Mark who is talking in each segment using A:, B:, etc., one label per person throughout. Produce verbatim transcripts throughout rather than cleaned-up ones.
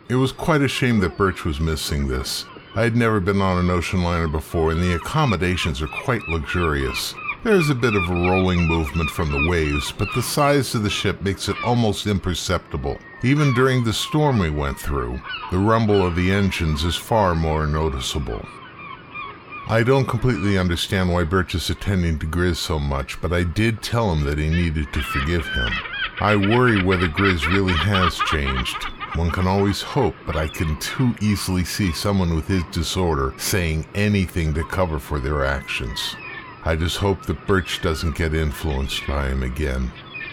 A: It was quite a shame that Birch was missing this. I had never been on an ocean liner before, and the accommodations are quite luxurious. There's a bit of a rolling movement from the waves, but the size of the ship makes it almost imperceptible. Even during the storm we went through, the rumble of the engines is far more noticeable. I don't completely understand why Birch is attending to Grizz so much, but I did tell him that he needed to forgive him. I worry whether Grizz really has changed. One can always hope, but I can too easily see someone with his disorder saying anything to cover for their actions. I just hope that Birch doesn't get influenced by him again.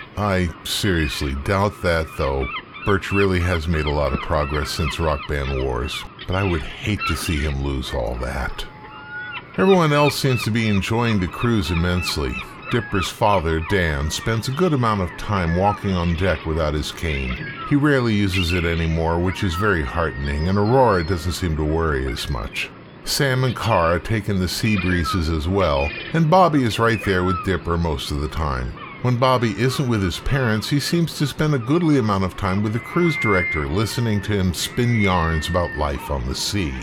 A: I seriously doubt that, though. Birch really has made a lot of progress since Rock Band Wars, but I would hate to see him lose all that. Everyone else seems to be enjoying the cruise immensely. Dipper's father, Dan, spends a good amount of time walking on deck without his cane. He rarely uses it anymore, which is very heartening, and Aurora doesn't seem to worry as much. Sam and Kara take in the sea breezes as well, and Bobby is right there with Dipper most of the time. When Bobby isn't with his parents, he seems to spend a goodly amount of time with the cruise director, listening to him spin yarns about life on the sea.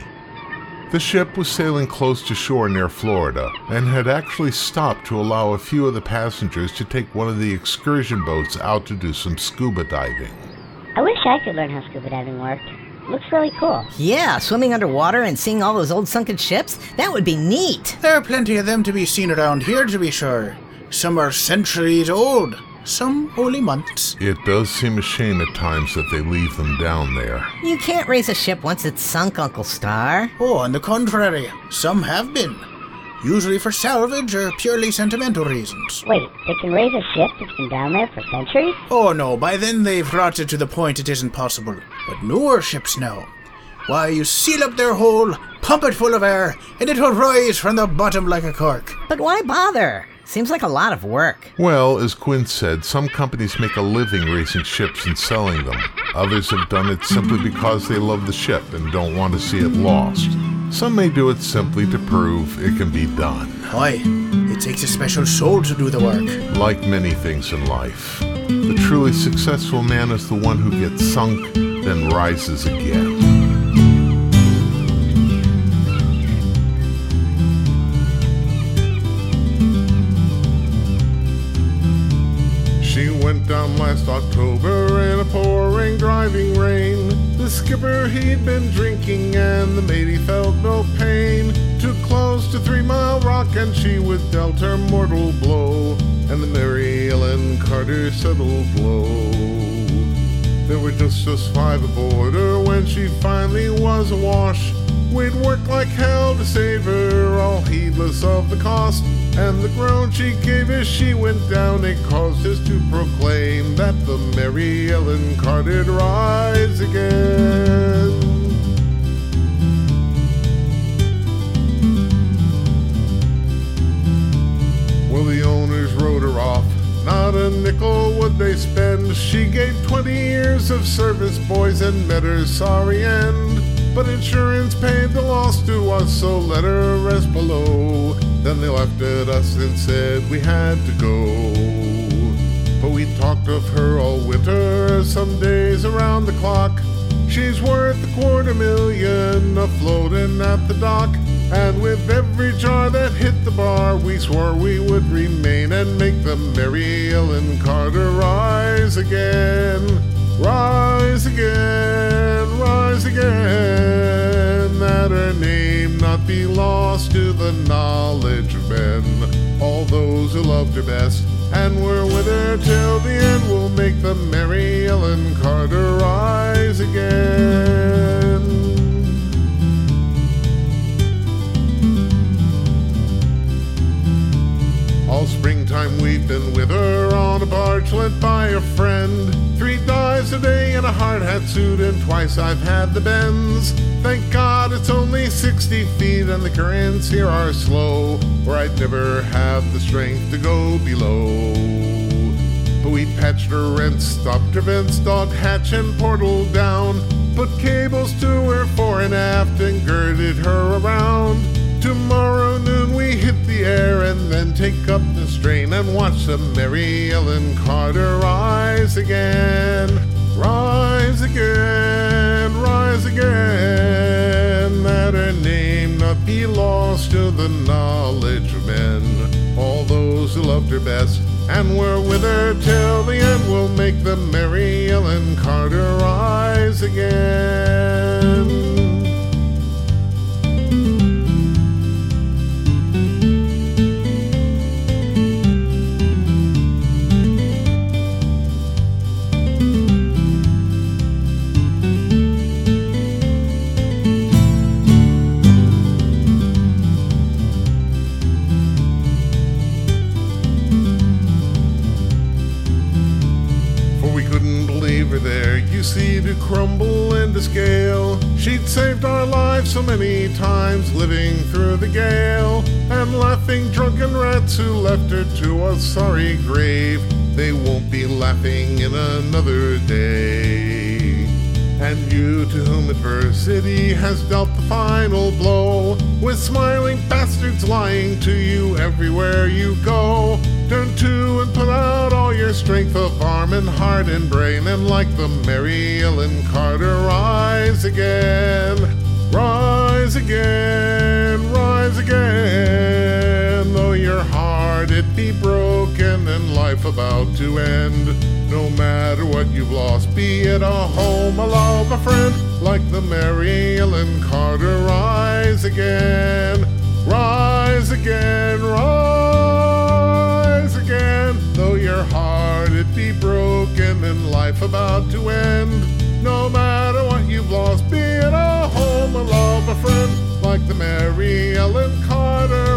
A: The ship was sailing close to shore near Florida, and had actually stopped to allow a few of the passengers to take one of the excursion boats out to do some scuba diving.
B: I wish I could learn how scuba diving worked. Looks really cool.
C: Yeah, swimming underwater and seeing all those old sunken ships? That would be neat.
D: There are plenty of them to be seen around here, to be sure. Some are centuries old, some only months.
A: It does seem a shame at times that they leave them down there.
C: You can't raise a ship once it's sunk, Uncle Star.
D: Oh, on the contrary, some have been. Usually for salvage or purely sentimental reasons.
B: Wait, they can raise a ship that's been down there for centuries?
D: Oh no, by then they've rotted to the point it isn't possible. But newer ships now. Why, you seal up their hole, pump it full of air, and it'll rise from the bottom like a cork.
C: But why bother? Seems like a lot of work.
A: Well, as Quinn said, some companies make a living raising ships and selling them. Others have done it simply because they love the ship and don't want to see it lost. Some may do it simply to prove it can be done.
D: Why? It takes a special soul to do the work.
A: Like many things in life, the truly successful man is the one who gets sunk, then rises again. She went down last October in a pouring driving rain. The skipper, he'd been drinking, and the mate, he felt no pain. Too close to Three Mile Rock, and she was dealt her mortal blow, and the Mary Ellen Carter settled low. There were just us five aboard her when she finally was awash. We'd worked like hell to save her, all heedless of the cost, and the groan she gave as she went down, it caused us to proclaim that the Mary Ellen Carter'd rise again. Well, the owners wrote her off, not a nickel would they spend. She gave twenty years of service, boys, and met her sorry end. But insurance paid the loss to us, so let her rest below. Then they left at us and said we had to go. But we talked of her all winter, some days around the clock. She's worth a quarter million, a-floating at the dock. And with every jar that hit the bar, we swore we would remain and make the Mary Ellen Carter rise again. Rise again, rise again, that her name not be lost to the knowledge of men. All those who loved her best and were with her till the end will make the Mary Ellen Carter rise again. All springtime we've been with her on a barge lent by a friend. Three dives a day in a hard hat suit, and twice I've had the bends. Thank God it's only sixty feet and the currents here are slow, or I'd never have the strength to go below. But we patched her and stopped her vents, dog hatch and portal down, put cables to her fore and aft and girded her around. Tomorrow noon we hit the air and then take up the strain and watch the Mary Ellen Carter rise again. Rise again, rise be lost to the knowledge of men. All those who loved her best and were with her till the end will make the Mary Ellen Carter rise again. There, you see, to crumble and to scale. She'd saved our lives so many times, living through the gale, and laughing drunken rats who left her to a sorry grave. They won't be laughing in another day. And you, to whom adversity has dealt the final blow, with smiling bastards lying to you everywhere you go, turn to and put out all your strength of arm and heart and brain, and like the Mary Ellen Carter, rise again, rise again, rise again. Though your heart it be broken and life about to end, no matter what you've lost, be it a home, a love, a friend, like the Mary Ellen Carter, rise again, rise again, rise again. Though your heart it be broken and life about to end, no matter what you've lost, be it a home, a love, a friend, like the Mary Ellen Carter,